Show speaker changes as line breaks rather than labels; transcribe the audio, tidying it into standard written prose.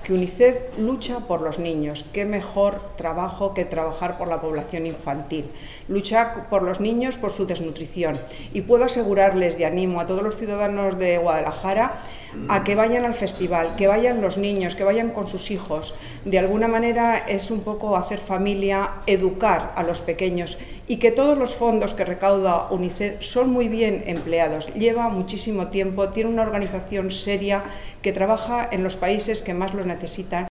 que UNICEF lucha por los niños. Qué mejor trabajo que trabajar por la población infantil. Lucha por los niños, por su desnutrición. Y puedo asegurarles, y animo a todos los ciudadanos de Guadalajara a que vayan al festival, que vayan los niños, que vayan con sus hijos. De alguna manera es un poco hacer familia, educar a los pequeños, y que todos los fondos que recauda UNICEF son muy bien empleados. Lleva muchísimo tiempo, tiene una organización seria que trabaja en los países que más lo necesitan.